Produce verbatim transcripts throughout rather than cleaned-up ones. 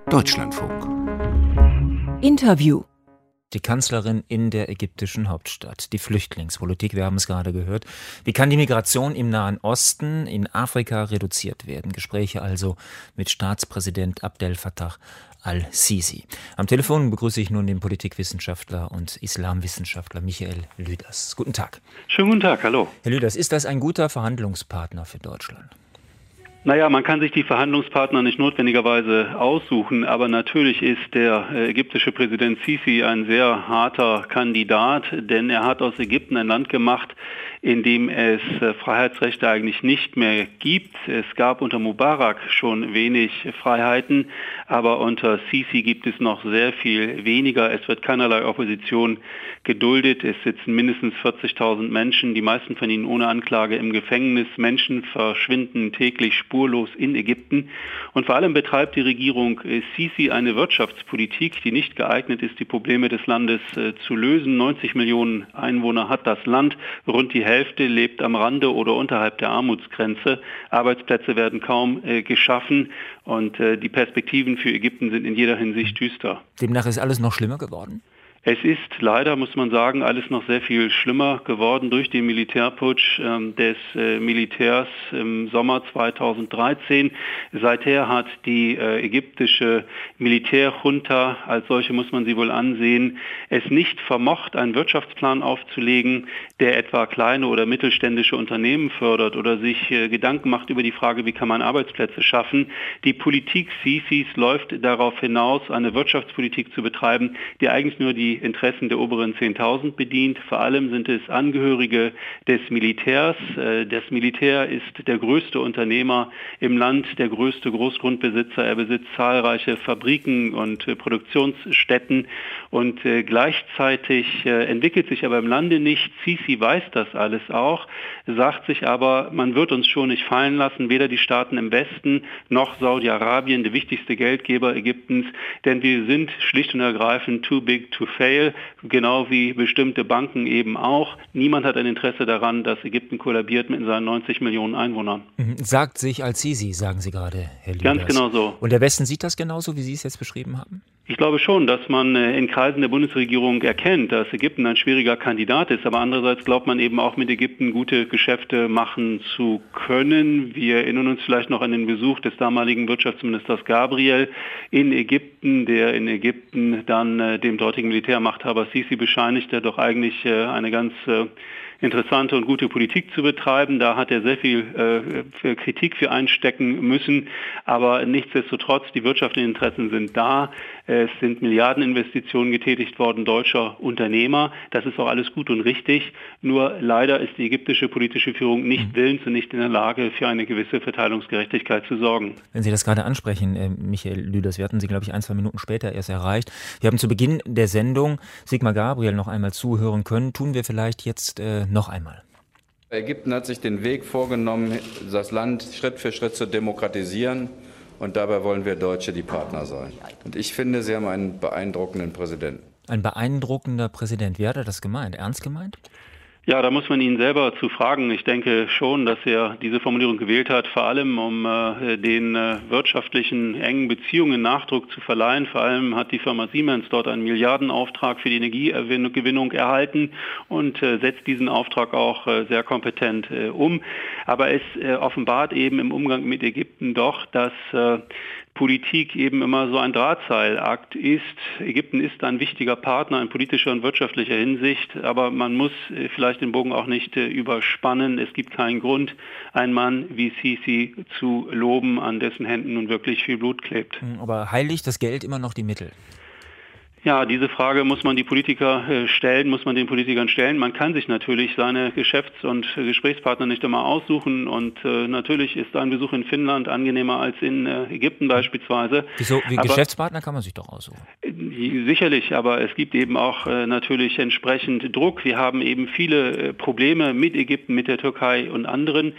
Deutschlandfunk. Interview. Die Kanzlerin in der ägyptischen Hauptstadt. Die Flüchtlingspolitik, wir haben es gerade gehört. Wie kann die Migration im Nahen Osten, in Afrika reduziert werden? Gespräche also mit Staatspräsident Abdel Fattah al-Sisi. Am Telefon begrüße ich nun den Politikwissenschaftler und Islamwissenschaftler Michael Lüders. Guten Tag. Schönen guten Tag, hallo. Herr Lüders, ist das ein guter Verhandlungspartner für Deutschland? Naja, man kann sich die Verhandlungspartner nicht notwendigerweise aussuchen, aber natürlich ist der äh, ägyptische Präsident Sisi ein sehr harter Kandidat, denn er hat aus Ägypten ein Land gemacht, in dem es äh, Freiheitsrechte eigentlich nicht mehr gibt. Es gab unter Mubarak schon wenig Freiheiten, aber unter Sisi gibt es noch sehr viel weniger. Es wird keinerlei Opposition geduldet. Es sitzen mindestens vierzigtausend Menschen, die meisten von ihnen ohne Anklage im Gefängnis. Menschen verschwinden täglich spurlos in Ägypten. Und vor allem betreibt die Regierung Sisi eine Wirtschaftspolitik, die nicht geeignet ist, die Probleme des Landes äh, zu lösen. neunzig Millionen Einwohner hat das Land. Rund die Hälfte lebt am Rande oder unterhalb der Armutsgrenze. Arbeitsplätze werden kaum äh, geschaffen und äh, die Perspektiven für Ägypten sind in jeder Hinsicht düster. Demnach ist alles noch schlimmer geworden? Es ist leider, muss man sagen, alles noch sehr viel schlimmer geworden durch den Militärputsch ähm, des äh, Militärs im Sommer zweitausenddreizehn. Seither hat die äh, ägyptische Militärjunta, als solche muss man sie wohl ansehen, es nicht vermocht, einen Wirtschaftsplan aufzulegen, der etwa kleine oder mittelständische Unternehmen fördert oder sich äh, Gedanken macht über die Frage, wie kann man Arbeitsplätze schaffen. Die Politik Sisis läuft darauf hinaus, eine Wirtschaftspolitik zu betreiben, die eigentlich nur die Interessen der oberen zehntausend bedient. Vor allem sind es Angehörige des Militärs. Das Militär ist der größte Unternehmer im Land, der größte Großgrundbesitzer. Er besitzt zahlreiche Fabriken und Produktionsstätten und gleichzeitig entwickelt sich aber im Lande nicht. Sisi weiß das alles auch, sagt sich aber, man wird uns schon nicht fallen lassen, weder die Staaten im Westen noch Saudi-Arabien, der wichtigste Geldgeber Ägyptens, denn wir sind schlicht und ergreifend too big to fail. Genau wie bestimmte Banken eben auch. Niemand hat ein Interesse daran, dass Ägypten kollabiert mit seinen neunzig Millionen Einwohnern. Sagt sich al-Sisi, sagen Sie gerade, Herr Lüders. Ganz genau so. Und der Westen sieht das genauso, wie Sie es jetzt beschrieben haben? Ich glaube schon, dass man in Kreisen der Bundesregierung erkennt, dass Ägypten ein schwieriger Kandidat ist. Aber andererseits glaubt man eben auch mit Ägypten gute Geschäfte machen zu können. Wir erinnern uns vielleicht noch an den Besuch des damaligen Wirtschaftsministers Gabriel in Ägypten, der in Ägypten dann dem dortigen Militärmachthaber Sisi bescheinigte, doch eigentlich eine ganz interessante und gute Politik zu betreiben. Da hat er sehr viel äh, für Kritik für einstecken müssen, aber nichtsdestotrotz, die wirtschaftlichen Interessen sind da. Es sind Milliardeninvestitionen getätigt worden deutscher Unternehmer. Das ist auch alles gut und richtig. Nur leider ist die ägyptische politische Führung nicht willens und nicht in der Lage, für eine gewisse Verteilungsgerechtigkeit zu sorgen. Wenn Sie das gerade ansprechen, äh, Michael Lüders, wir hatten Sie, glaube ich, ein, zwei Minuten später erst erreicht. Wir haben zu Beginn der Sendung Sigmar Gabriel noch einmal zuhören können. Tun wir vielleicht jetzt äh, noch einmal. Ägypten hat sich den Weg vorgenommen, das Land Schritt für Schritt zu demokratisieren. Und dabei wollen wir Deutsche die Partner sein. Und ich finde, Sie haben einen beeindruckenden Präsidenten. Ein beeindruckender Präsident. Wie hat er das gemeint? Ernst gemeint? Ja, da muss man ihn selber zu fragen. Ich denke schon, dass er diese Formulierung gewählt hat, vor allem um äh, den äh, wirtschaftlichen engen Beziehungen Nachdruck zu verleihen. Vor allem hat die Firma Siemens dort einen Milliardenauftrag für die Energiegewinnung erhalten und äh, setzt diesen Auftrag auch äh, sehr kompetent äh, um. Aber es äh, offenbart eben im Umgang mit Ägypten doch, dass äh, Politik eben immer so ein Drahtseilakt ist. Ägypten ist ein wichtiger Partner in politischer und wirtschaftlicher Hinsicht, aber man muss vielleicht den Bogen auch nicht überspannen. Es gibt keinen Grund, einen Mann wie Sisi zu loben, an dessen Händen nun wirklich viel Blut klebt. Aber heiligt das Geld immer noch die Mittel? Ja, diese Frage muss man die Politiker stellen, muss man den Politikern stellen. Man kann sich natürlich seine Geschäfts- und Gesprächspartner nicht immer aussuchen und äh, natürlich ist ein Besuch in Finnland angenehmer als in äh, Ägypten beispielsweise. Wieso? Wie aber, Geschäftspartner kann man sich doch aussuchen. Äh, sicherlich, aber es gibt eben auch äh, natürlich entsprechend Druck. Wir haben eben viele äh, Probleme mit Ägypten, mit der Türkei und anderen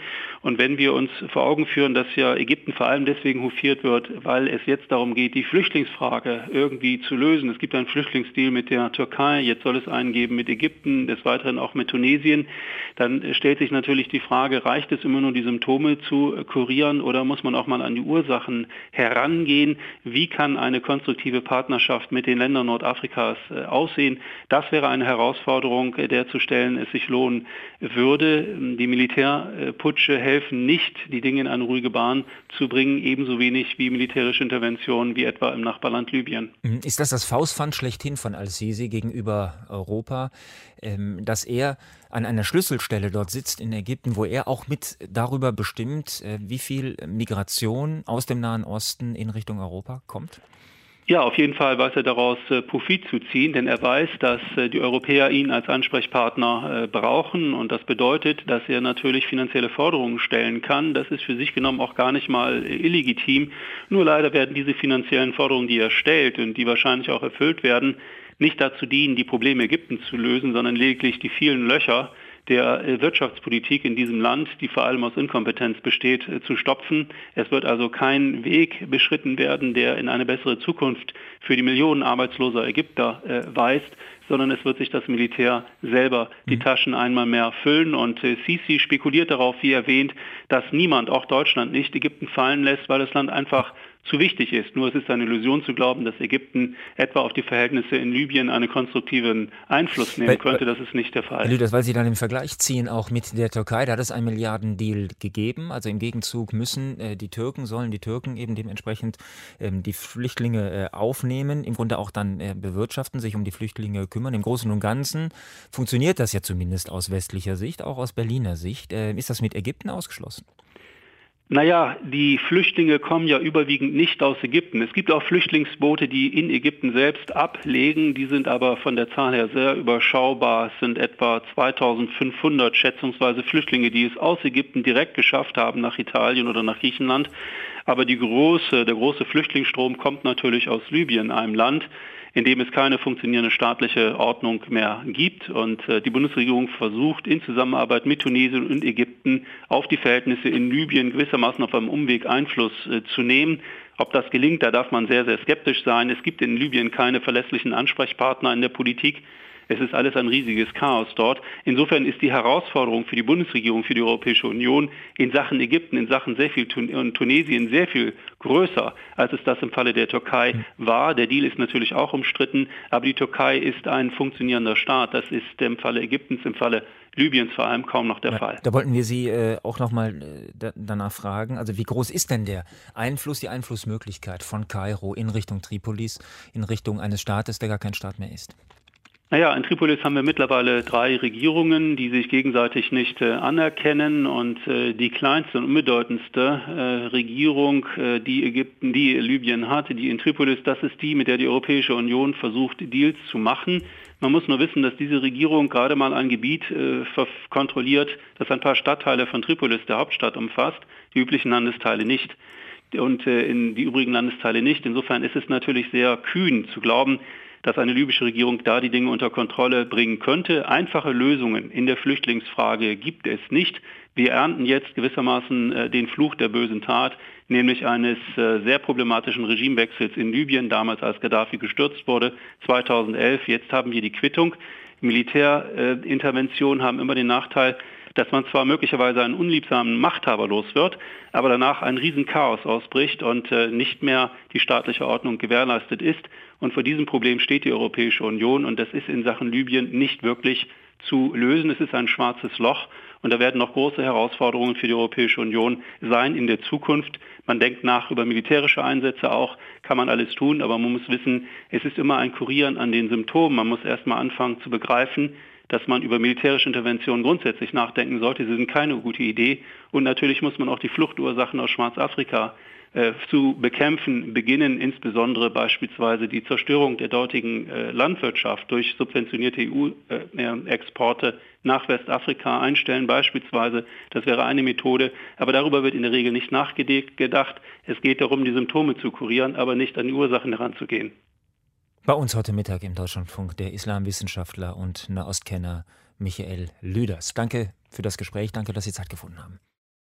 Und wenn wir uns vor Augen führen, dass ja Ägypten vor allem deswegen hofiert wird, weil es jetzt darum geht, die Flüchtlingsfrage irgendwie zu lösen. Es gibt einen Flüchtlingsdeal mit der Türkei, jetzt soll es einen geben mit Ägypten, des Weiteren auch mit Tunesien. Dann stellt sich natürlich die Frage, reicht es immer nur, die Symptome zu kurieren oder muss man auch mal an die Ursachen herangehen? Wie kann eine konstruktive Partnerschaft mit den Ländern Nordafrikas aussehen? Das wäre eine Herausforderung, der zu stellen es sich lohnen würde. Die Militärputsche helfen nicht, die Dinge in eine ruhige Bahn zu bringen, ebenso wenig wie militärische Interventionen wie etwa im Nachbarland Libyen. Ist das das Faustpfand schlechthin von al-Sisi gegenüber Europa, dass er an einer Schlüsselstelle dort sitzt in Ägypten, wo er auch mit darüber bestimmt, wie viel Migration aus dem Nahen Osten in Richtung Europa kommt? Ja, auf jeden Fall weiß er daraus äh, Profit zu ziehen, denn er weiß, dass äh, die Europäer ihn als Ansprechpartner äh, brauchen und das bedeutet, dass er natürlich finanzielle Forderungen stellen kann. Das ist für sich genommen auch gar nicht mal äh, illegitim. Nur leider werden diese finanziellen Forderungen, die er stellt und die wahrscheinlich auch erfüllt werden, nicht dazu dienen, die Probleme Ägyptens zu lösen, sondern lediglich die vielen Löcher der Wirtschaftspolitik in diesem Land, die vor allem aus Inkompetenz besteht, zu stopfen. Es wird also kein Weg beschritten werden, der in eine bessere Zukunft für die Millionen arbeitsloser Ägypter äh, weist, sondern es wird sich das Militär selber die Taschen einmal mehr füllen. Und äh, Sisi spekuliert darauf, wie erwähnt, dass niemand, auch Deutschland nicht, Ägypten fallen lässt, weil das Land einfach zu wichtig ist. Nur es ist eine Illusion zu glauben, dass Ägypten etwa auf die Verhältnisse in Libyen einen konstruktiven Einfluss nehmen weil, könnte. Das ist nicht der Fall. Herr Lüders, weil Sie dann den Vergleich ziehen, auch mit der Türkei, da hat es einen Milliardendeal gegeben. Also im Gegenzug müssen äh, die Türken, sollen die Türken eben dementsprechend ähm, die Flüchtlinge äh, aufnehmen, im Grunde auch dann äh, bewirtschaften, sich um die Flüchtlinge kümmern. Im Großen und Ganzen funktioniert das ja zumindest aus westlicher Sicht, auch aus Berliner Sicht. Äh, ist das mit Ägypten ausgeschlossen? Naja, die Flüchtlinge kommen ja überwiegend nicht aus Ägypten. Es gibt auch Flüchtlingsboote, die in Ägypten selbst ablegen. Die sind aber von der Zahl her sehr überschaubar. Es sind etwa zweitausendfünfhundert schätzungsweise Flüchtlinge, die es aus Ägypten direkt geschafft haben nach Italien oder nach Griechenland. Aber die große, der große Flüchtlingsstrom kommt natürlich aus Libyen, einem Land, in dem es keine funktionierende staatliche Ordnung mehr gibt. Und äh, die Bundesregierung versucht in Zusammenarbeit mit Tunesien und Ägypten auf die Verhältnisse in Libyen gewissermaßen auf einem Umweg Einfluss äh, zu nehmen. Ob das gelingt, da darf man sehr, sehr skeptisch sein. Es gibt in Libyen keine verlässlichen Ansprechpartner in der Politik. Es ist alles ein riesiges Chaos dort. Insofern ist die Herausforderung für die Bundesregierung, für die Europäische Union in Sachen Ägypten, in Sachen sehr viel Tun- und Tunesien sehr viel größer, als es das im Falle der Türkei war. Der Deal ist natürlich auch umstritten, aber die Türkei ist ein funktionierender Staat. Das ist im Falle Ägyptens, im Falle Libyens vor allem kaum noch der ja, Fall. Da wollten wir Sie äh, auch nochmal äh, da, danach fragen, also wie groß ist denn der Einfluss, die Einflussmöglichkeit von Kairo in Richtung Tripolis, in Richtung eines Staates, der gar kein Staat mehr ist? Naja, in Tripolis haben wir mittlerweile drei Regierungen, die sich gegenseitig nicht äh, anerkennen und äh, die kleinste und unbedeutendste äh, Regierung, äh, die Ägypten, die Libyen hatte, die in Tripolis, das ist die, mit der die Europäische Union versucht, Deals zu machen. Man muss nur wissen, dass diese Regierung gerade mal ein Gebiet äh, kontrolliert, das ein paar Stadtteile von Tripolis, der Hauptstadt, umfasst, die üblichen Landesteile nicht und äh, in die übrigen Landesteile nicht. Insofern ist es natürlich sehr kühn zu glauben, dass eine libysche Regierung da die Dinge unter Kontrolle bringen könnte. Einfache Lösungen in der Flüchtlingsfrage gibt es nicht. Wir ernten jetzt gewissermaßen äh, den Fluch der bösen Tat, nämlich eines äh, sehr problematischen Regimewechsels in Libyen, damals als Gaddafi gestürzt wurde, zweitausendelf. Jetzt haben wir die Quittung. Militärinterventionen äh, haben immer den Nachteil, dass man zwar möglicherweise einen unliebsamen Machthaber los wird, aber danach ein Riesenchaos ausbricht und äh, nicht mehr die staatliche Ordnung gewährleistet ist. Und vor diesem Problem steht die Europäische Union und das ist in Sachen Libyen nicht wirklich zu lösen. Es ist ein schwarzes Loch und da werden noch große Herausforderungen für die Europäische Union sein in der Zukunft. Man denkt nach über militärische Einsätze auch, kann man alles tun, aber man muss wissen, es ist immer ein Kurieren an den Symptomen. Man muss erst mal anfangen zu begreifen, dass man über militärische Interventionen grundsätzlich nachdenken sollte. Sie sind keine gute Idee. Und natürlich muss man auch die Fluchtursachen aus Schwarzafrika äh, zu bekämpfen beginnen, insbesondere beispielsweise die Zerstörung der dortigen äh, Landwirtschaft durch subventionierte E U-Exporte nach Westafrika einstellen beispielsweise. Das wäre eine Methode. Aber darüber wird in der Regel nicht nachgedacht. Es geht darum, die Symptome zu kurieren, aber nicht an die Ursachen heranzugehen. Bei uns heute Mittag im Deutschlandfunk der Islamwissenschaftler und Nahostkenner Michael Lüders. Danke für das Gespräch, danke, dass Sie Zeit gefunden haben.